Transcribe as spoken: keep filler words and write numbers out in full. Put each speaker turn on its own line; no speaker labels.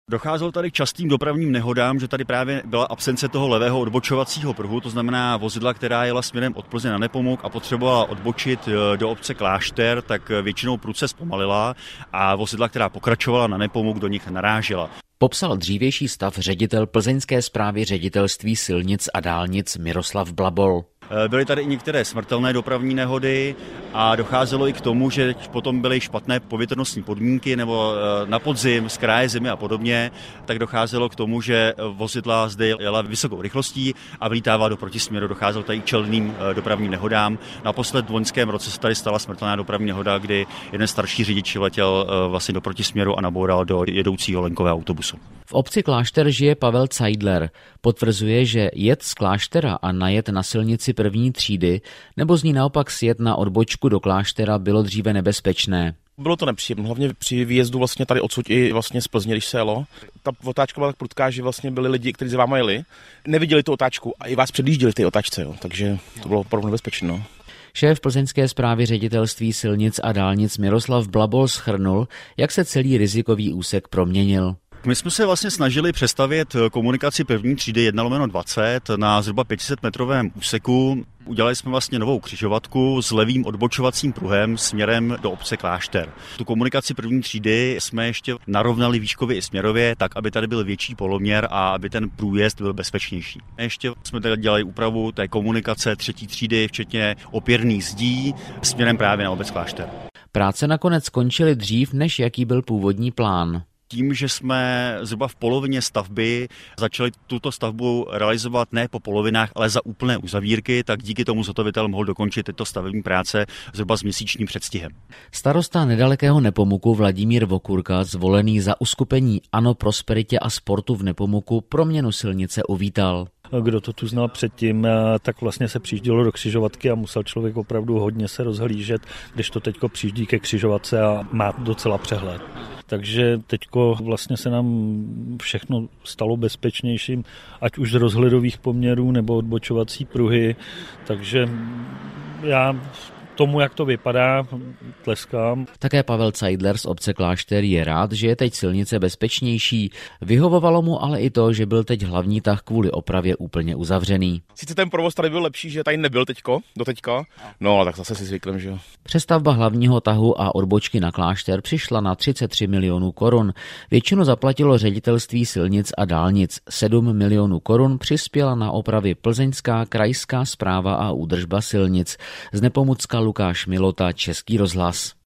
Docházelo tady k častým dopravním nehodám, že tady právě byla absence toho levého odbočovacího pruhu, to znamená vozidla, která jela směrem od Plzně na Nepomuk a potřebovala odbočit do obce Klášter, tak většinou prudce zpomalila a vozidla, která pokračovala na Nepomuk, do nich narážela.
Popsal dřívější stav ředitel Plzeňské správy ředitelství silnic a dálnic Miroslav Blabol.
Byly tady i některé smrtelné dopravní nehody a docházelo i k tomu, že potom byly špatné povětrnostní podmínky nebo na podzim, z kraje zimy a podobně, tak docházelo k tomu, že vozidla zde jela vysokou rychlostí a vylítávala do protisměru, docházelo tady k čelným dopravním nehodám. Naposled v loňském roce se tady stala smrtelná dopravní nehoda, kdy jeden starší řidič letěl vlastně do protisměru a naboural do jedoucího linkového autobusu.
V obci Klášter žije Pavel Zeidler. Potvrzuje, že jet z Kláštera a najet na silnici první třídy nebo z ní naopak sjet na odbočku do Kláštera bylo dříve nebezpečné.
Bylo to nepříjemné, hlavně při výjezdu vlastně tady odsud i vlastně z Plzně, když se jelo. Ta otáčka byla tak prudká, že vlastně byli lidi, kteří za váma jeli, neviděli tu otáčku a i vás předjížděli ty otáčce, jo. Takže to bylo opravdu nebezpečné. No.
Šéf Plzeňské správy ředitelství silnic a dálnic Miroslav Blabol shrnul, jak se celý rizikový úsek proměnil.
My jsme se vlastně snažili přestavět komunikaci první třídy jedna lomeno dvacet na zhruba pět set metrovém úseku. Udělali jsme vlastně novou křižovatku s levým odbočovacím pruhem směrem do obce Klášter. Tu komunikaci první třídy jsme ještě narovnali výškově i směrově, tak aby tady byl větší poloměr a aby ten průjezd byl bezpečnější. Ještě jsme tady dělali úpravu té komunikace třetí třídy, včetně opěrných zdí směrem právě na obec Klášter.
Práce nakonec skončily dřív, než jaký byl původní plán.
Tím, že jsme zhruba v polovině stavby začali tuto stavbu realizovat ne po polovinách, ale za úplné uzavírky, tak díky tomu zhotovitel mohl dokončit tyto stavební práce zhruba s měsíčním předstihem.
Starosta nedalekého Nepomuku Vladimír Vokurka, zvolený za uskupení Ano prosperitě a sportu v Nepomuku, proměnu silnice uvítal.
Kdo to tu znal předtím, tak vlastně se přijíždělo do křižovatky a musel člověk opravdu hodně se rozhlížet, když to teďko přijíždí ke křižovatce a má docela přehled. Takže teďko vlastně se nám všechno stalo bezpečnějším, ať už z rozhledových poměrů nebo odbočovací pruhy, takže já tomu, jak to vypadá, tleskám.
Také Pavel Zeidler z obce Klášter je rád, že je teď silnice bezpečnější. Vyhovovalo mu ale i to, že byl teď hlavní tah kvůli opravě úplně uzavřený.
Sice ten provoz tady byl lepší, že tady nebyl teďko, doteďka, no ale tak zase si zvyklím, že jo.
Přestavba hlavního tahu a odbočky na Klášter přišla na třicet tři milionů korun. Většinu zaplatilo ředitelství silnic a dálnic. sedm milionů korun přispěla na opravy Plzeňská krajská správa a údržba silnic. Z Nepomucka Lukáš Milota, Český rozhlas.